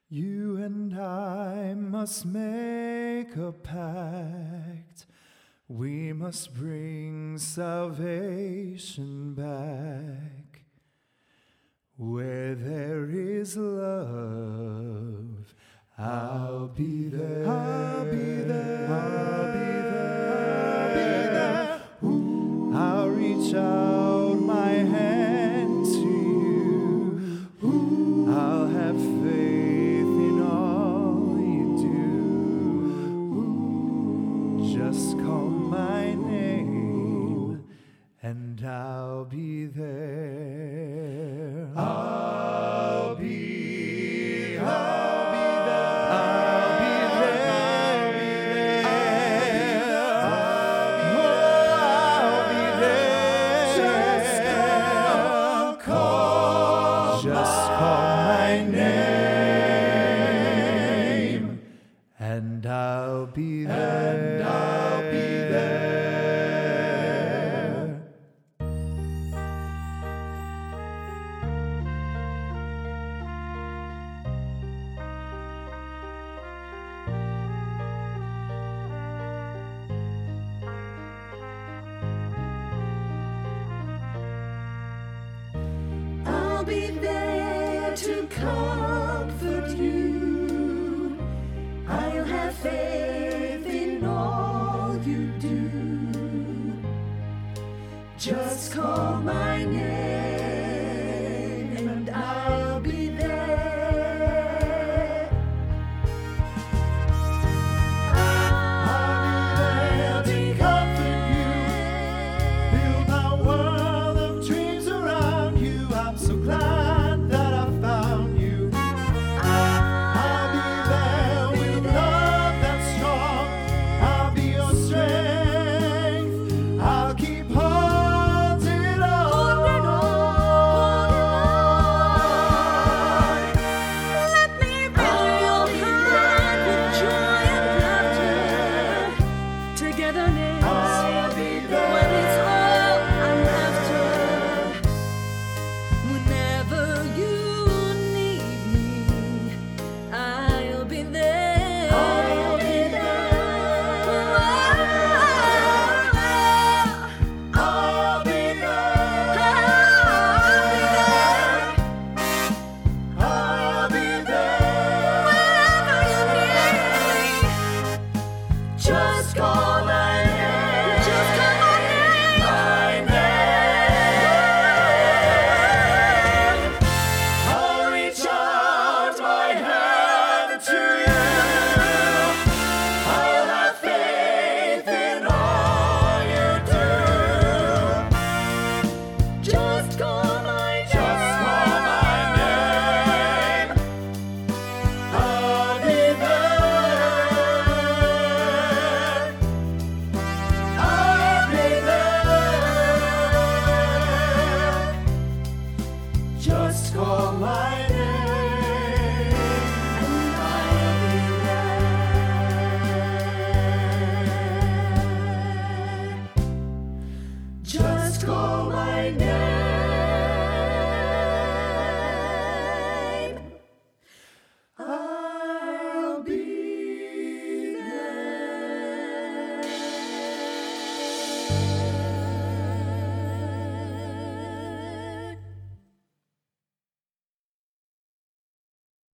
You and I must make a pact. We must bring salvation back. Where there is love, I'll be there. I'll be there. I'll be there. I'll be there. Ooh. I'll reach out my hand to you. Ooh. I'll have faith in all you do. Ooh. Just call my name and I'll be there. I'll be there. I'll be there. Just call my name and I'll be there. I'll be there to comfort you. I'll have faith in all you do. Just call my